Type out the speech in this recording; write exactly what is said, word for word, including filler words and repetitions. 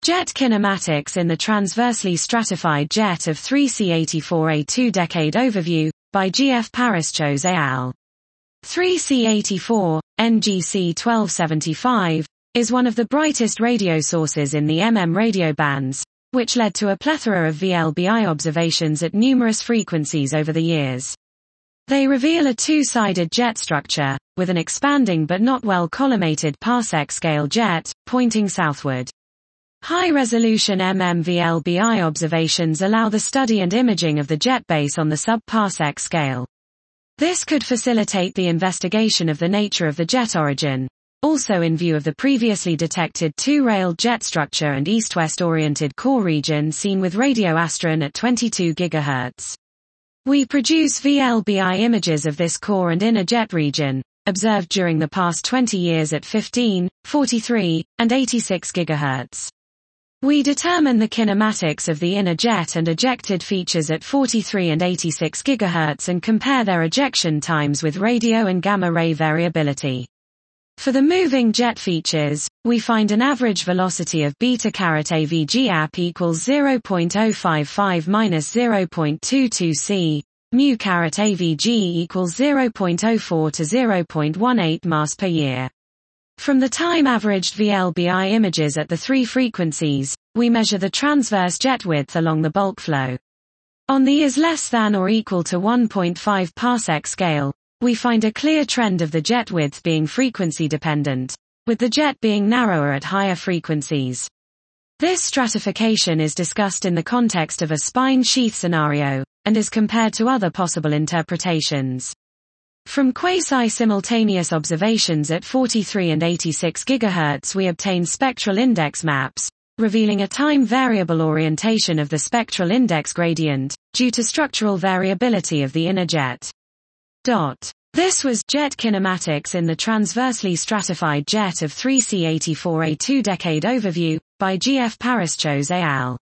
Jet kinematics in the transversely stratified jet of three C eighty-four A two Decade Overview, by G F Parischos et al. three C eighty-four, N G C twelve seventy-five, is one of the brightest radio sources in the M M radio bands, which led to a plethora of V L B I observations at numerous frequencies over the years. They reveal a two-sided jet structure, with an expanding but not well collimated parsec scale jet, pointing southward. High-resolution M M V L B I observations allow the study and imaging of the jet base on the sub-parsec scale. This could facilitate the investigation of the nature of the jet origin, also in view of the previously detected two-railed jet structure and east-west oriented core region seen with Radio Astron at twenty-two gigahertz. We produce V L B I images of this core and inner jet region, observed during the past twenty years at fifteen, forty-three, and eighty-six gigahertz. We determine the kinematics of the inner jet and ejected features at forty-three and eighty-six gigahertz and compare their ejection times with radio and gamma ray variability. For the moving jet features, we find an average velocity of beta caret A V G A P equals zero point zero five five minus zero point two two C, mu caret A V G equals zero point zero four to zero point one eight mass per year. From the time-averaged V L B I images at the three frequencies, we measure the transverse jet width along the bulk flow. On the is less than or equal to one point five parsec scale, we find a clear trend of the jet width being frequency-dependent, with the jet being narrower at higher frequencies. This stratification is discussed in the context of a spine sheath scenario, and is compared to other possible interpretations. From quasi-simultaneous observations at forty-three and eighty-six gigahertz we obtain spectral index maps, revealing a time-variable orientation of the spectral index gradient, due to structural variability of the inner jet. Dot. This was Jet Kinematics in the Transversely Stratified Jet of three C eighty-four A two Decade Overview, by G F Parischos et al.